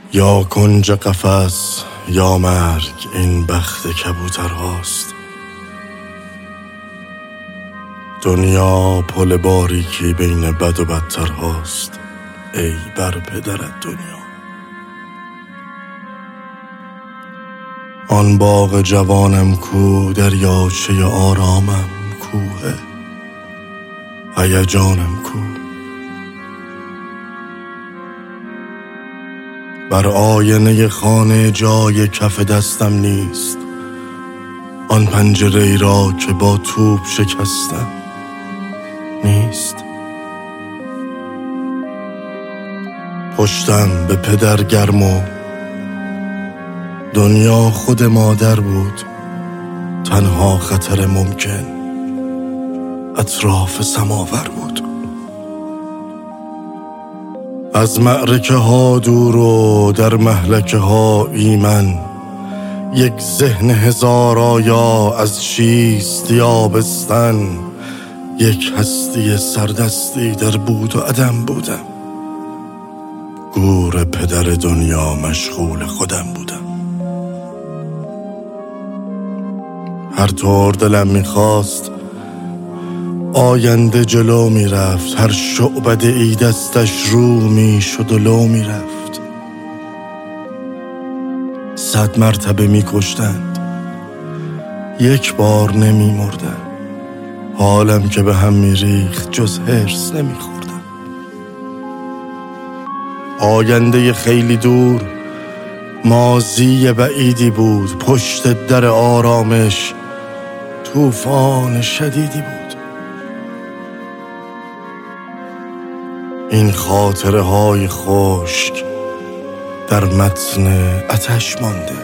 یا کنج قفس یا مرگ، این بخت کبوتر هاست. دنیا پل باریکی بین بد و بدتر هاست. ای بر پدرت دنیا. آن باغ جوانم کو، دریاچه آرامم کوه، هیجانم کو. بر آینه خانه جای کف دستم نیست، آن پنجره ای را که با توپ شکستم نیست. پشتم به پدر گرم و دنیا خود مادر بود. تنها خطر ممکن اطراف سماور بود. از معرکه ها دور و در مهلکه ها ایمن، یک ذهن هزار آیا از چیست یابستن، یک هستی سردستی در بود و عدم بودم. گور پدر دنیا مشغول خودم بودم. هر طور دلم میخواست آینده جلو میرفت، هر شعبده ای دستش رو میشد و لو میرفت. 100 مرتبه میکشتند، یک بار نمیمردم. حالم که به هم میریخت جز حرص نمیخوردم. آینده خیلی دور، ماضی بعیدی بود. پشت در آرامش طوفان شدیدی بود. این خاطره های خشک در متن آتش مانده.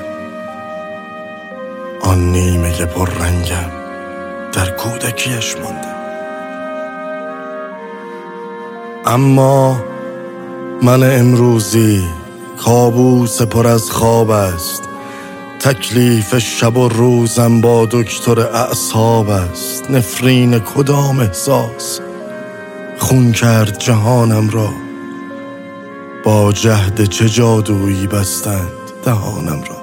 آن نیمه پر رنگم در کودکیش مانده. اما من امروزی کابوس پر از خواب است. تکلیف شب و روزم با دکتر اعصاب است. نفرین کدام احساس خون کرد جهانم را، با جهد چه جادویی بستند دهانم را.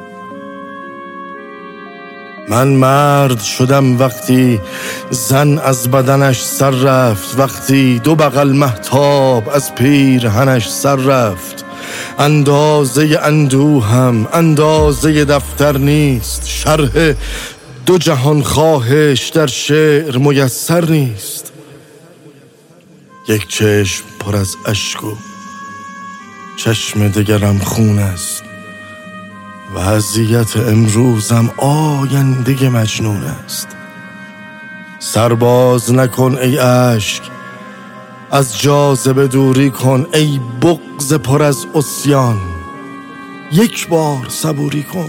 من مرد شدم وقتی زن از بدنش سر رفت، وقتی 2 بغل مهتاب از پیرهنش سر رفت. اندازه اندوهم اندازه دفتر نیست، شرح 2 جهان خواهش در شعر میسر نیست. یک چشم پر از اشک و چشم دگرم خون است. وضعیت امروزم آینده مجنون است. سرباز نکن ای اشک، از جاذبه دوری کن ای بغض پر از عصیان. یک بار صبوری کن.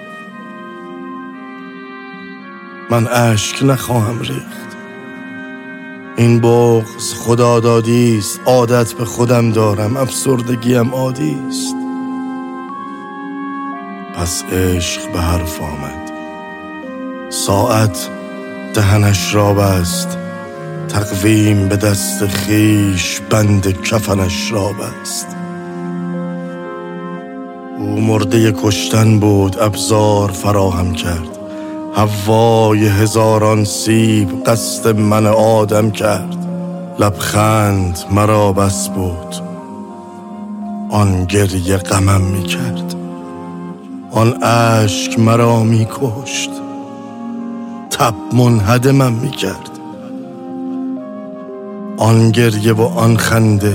من اشک نخواهم ریخت. این بغض خدادادی است. عادت به خودم دارم، افسردگیم عادی است. پس عشق به حرف آمد. ساعت دهنش را بست، تقویم به دست خیش بند کفنش را بست. او مرده کشتن بود، ابزار فراهم کرد. هوای هزاران سیب قصد من آدم کرد. لبخند مرا بس بود، آن گریه غمم می کرد. آن اشک مرا می کشت، تب منهدمم می کرد. آن گریه و آن خنده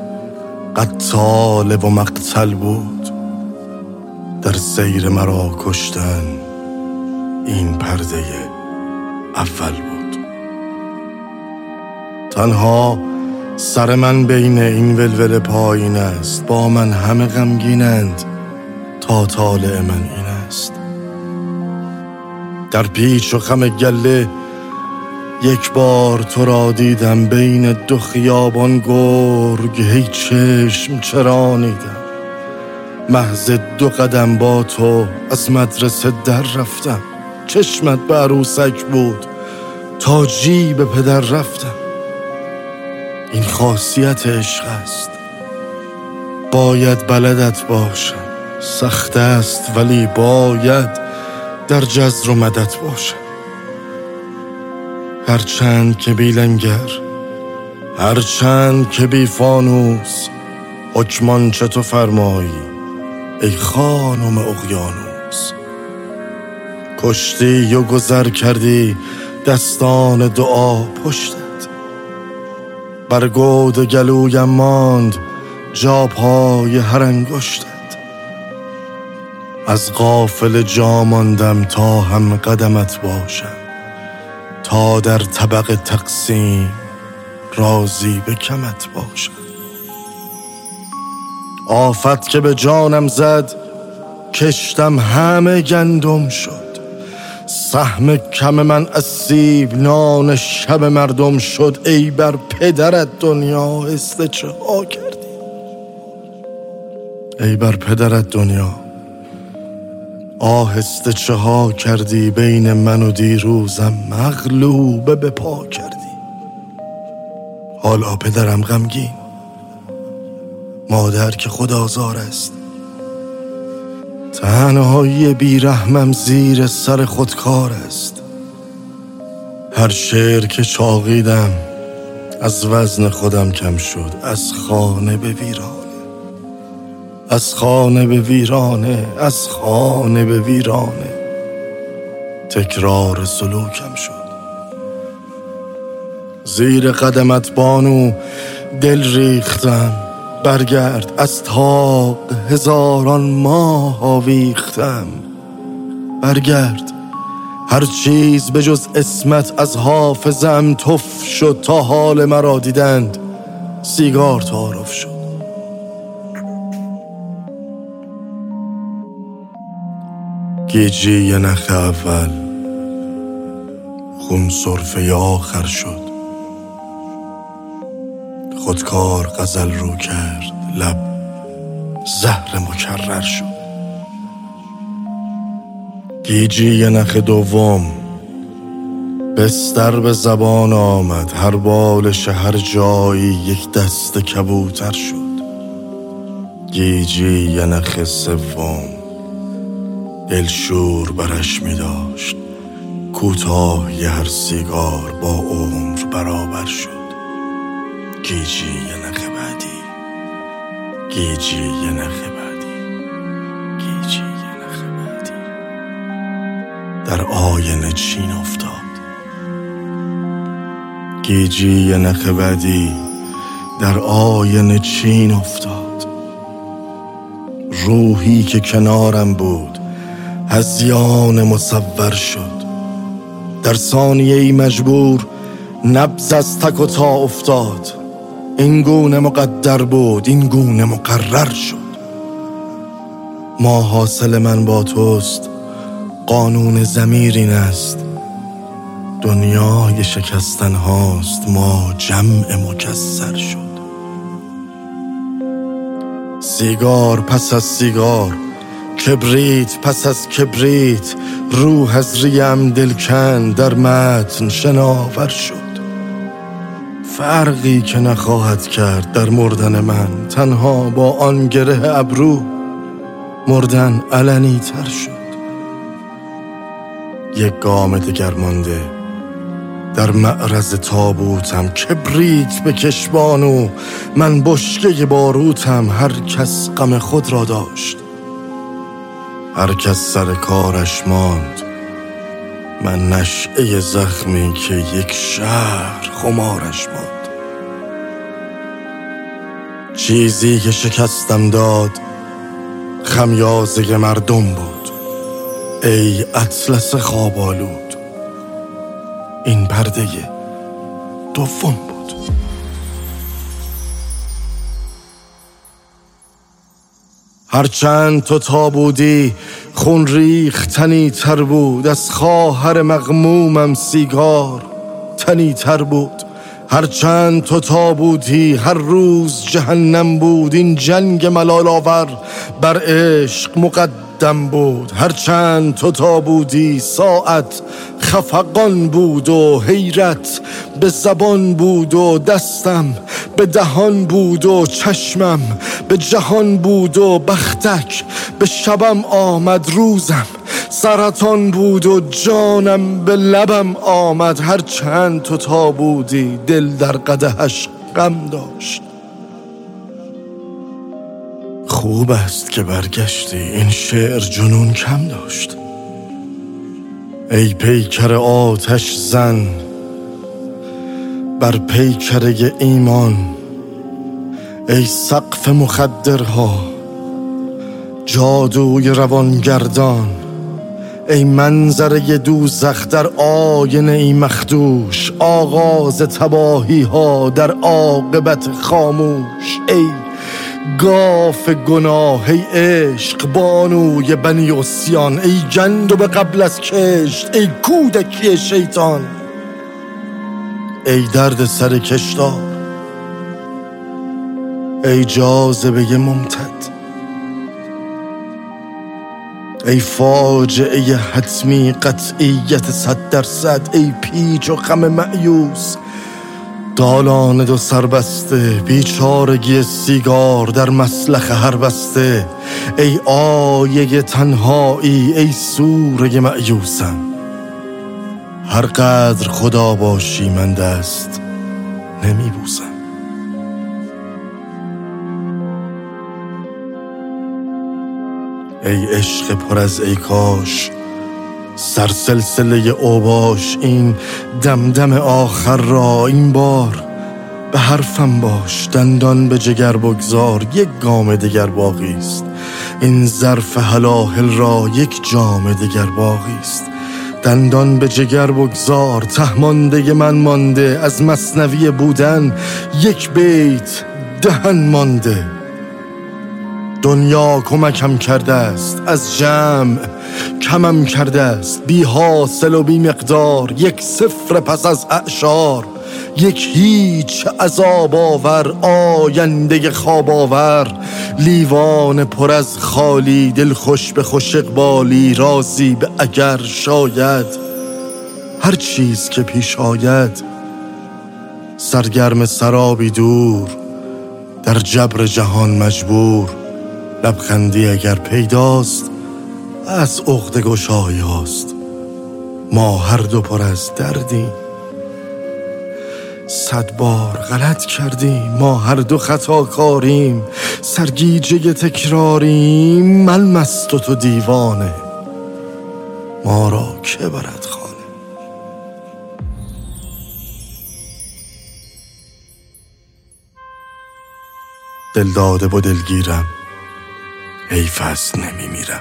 قتال و مقتل بود. در سیر مرا کشتن این پرده اول بود. تنها سر من بین این ولول پایین است. با من همه غمگینند، تا طالع من این است. در پیچ و خم گله یک بار تو را دیدم، بین 2 خیابان گرگ هی چشم چرانیدم. محض 2 قدم با تو از مدرسه در رفتم. چشمت به عروسک بود، تا جیب پدر رفتم. این خاصیت عشق است. باید بلدت باشم، سخت است ولی باید در جزر و مدت باشم. هرچند که بی لنگر، هرچند که بی فانوس، حکمان چه تو فرمایی ای خانم اقیانوس. کشتی و گذر کردی دستان دعا پشتت، بر گود گلویم ماند جا پای هر انگشتت. از غافل جا ماندم تا هم قدمت باشم، تا در طبق تقسیم راضی به کمت باشم. آفت که به جانم زد کشتم همه گندم شد، سهم کم من از سیب نان شب مردم شد. ای بر پدرت دنیا آهسته چه ها کردی، ای بر پدرت دنیا آهسته چه ها کردی. بین من و دیروزم مغلوبه به پا کردی. حالا پدرم غمگین، مادر که خود آزار است. تنهایی بیرحمم زیر سر خودکار است. هر شعر که چاقیدم از وزن خودم کم شد. از خانه به ویرانه، از خانه به ویرانه، از خانه به ویرانه تکرار سلوکم شد. زیر قدمت بانو دل ریختم، برگرد از تاق هزاران ماه آویختم. برگرد، هر چیز به جز اسمت از حافظم تف شد. تا حال مرا دیدند سیگار تعارف شد. گیجی نخ اول خون سرفه آخر شد. خودکار غزل رو کرد، لب زهر مکرر شد. گیجی نخ دوم بستر به زبان آمد. هر بالش هر جایی یک دست کبوتر شد. گیجی نخ سوم دلشور برش می داشت. کوتاهی هر سیگار با عمر برابر شد. گیجی نخ بعدی، گیجی نخ بعدی، گیجی نخ بعدی در آینه چین افتاد. گیجی نخ بعدی در آینه چین افتاد. روحی که کنارم بود هذیان مصور شد. در ثانیه‌ای مجبور نبض از تک و تا افتاد. این گونه مقدر بود، این گونه مقرر شد. ما حاصل من با توست، قانون ضمیر این است. دنیای شکستن هاست، ما جمع مکسر شد. سیگار پس از سیگار، کبریت پس از کبریت، روح از ریم دلکند در متن شناور شد. فرقی که نخواهد کرد در مردن من، تنها با آن گره ابرو مردن علنی تر شد. یک گام دگر مانده در معرض تابوتم. کبریت به کشبانو، من بشکه باروتم. هر کس غم خود را داشت، هر کس سر کارش ماند. من نشعه زخمی که یک شهر خمارش ماند. چیزی که شکستم داد خمیازه مردم بود. ای اطلس خواب آلود، این پرده دوم بود. هرچند تو تا بودی خون ریختنی تر بود. از خواهر مغمومم سیگار تنی تر بود. هرچند تو تا بودی هر روز جهنم بود. این جنگ ملال آور بر عشق مقدم بود. هرچند تو تا بودی ساعت خفقان بود و حیرت به زبان بود و دستم به دهان بود و چشمم به جهان بود و بختک به شبم آمد روزم سرطان بود و جانم به لبم آمد هر چند تو تا بودی دل در قدحش غم داشت. خوب است که برگشتی این شعر جنون کم داشت. ای پیکر آتش زن بر پیکره ایمان، ای سقف مخدرها جادوی روانگردان، ای منظره دوزخ در آینه ای مخدوش، آغاز تباهی ها در عاقبت خاموش. ای گاف گناه، ای عشق بانوی بنی عصیان، ای گندم به قبل از کشت، ای کودکی شیطان، ای درد سر کشتار، ای جاذبه ممتد، ای فاجعه حتمی قطعیت 100%، ای پیچ و خم مأیوس دالان دو سربسته، بیچارگی سیگار در مسلخ هر بسته، ای آیه تنهایی، ای سوره مأیوسم. هر قدر خدا باشی من دست نمی بوسم. ای عشق پر از ای کاش، سرسلسله اوباش، این دمدم آخر را این بار به حرفم باش. دندان به جگر بگذار، یک گام دیگر باقی است. این ظرف هلاهل را یک جام دیگر باقی است. دندان به جگر بگذار، ته مانده من مانده از مثنوی بودن، یک بیت دهن مانده. دنیا کمکم کرده است، از جمع کمم کرده است، بی حاصل و بی مقدار، یک صفر پس از اعشار، یک هیچ عذاب آور، آینده خواب آور، لیوان پر از خالی، دل خوش به خوش اقبالی، راضی به اگر شاید هر چیز که پیش آید، سرگرم سرابی دور در جبر جهان مجبور، لبخندی اگر پیداست از عقده گشایی هاست. ما هر دو پر از دردیم، 100 بار غلط کردیم، ما هر دو خطاکاریم، سرگیجه تکراریم، من مست و تو دیوانه، ما را که برد خانه. دل داده و دلگیرم، حیف است نمیمیرم.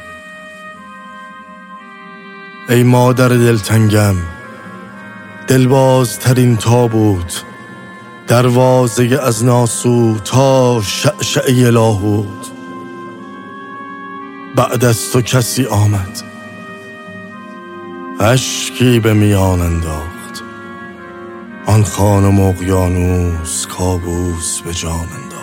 ای مادر دلتنگم، دلبازترین تابوت، دروازه از ناسو تا شعشعه لاهوت. بعد از تو کسی آمد، اشکی به میان انداخت، آن خانم اقیانوس کابوس به جان انداخت.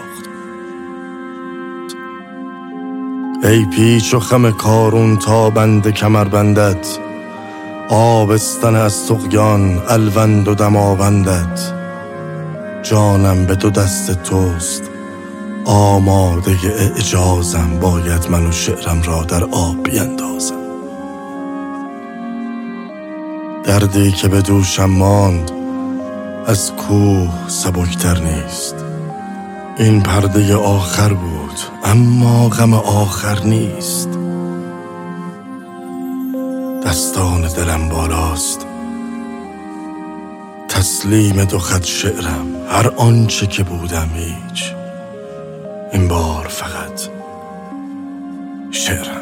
ای پیچ و خم کارون تا بند کمربندت، آبستن از طغیان الوند و دماوندت. جانم به دو دست توست، آماده اعجازم، باید من و شعرم را در آب بیندازم. دردی که به دوشم ماند از کوه سبکتر نیست. این پرده آخر بود اما غم آخر نیست. دستان دلم بالاست، تسلیم دو خط شعرم، هر آنچه که بودم هیچ، این بار فقط شعرم.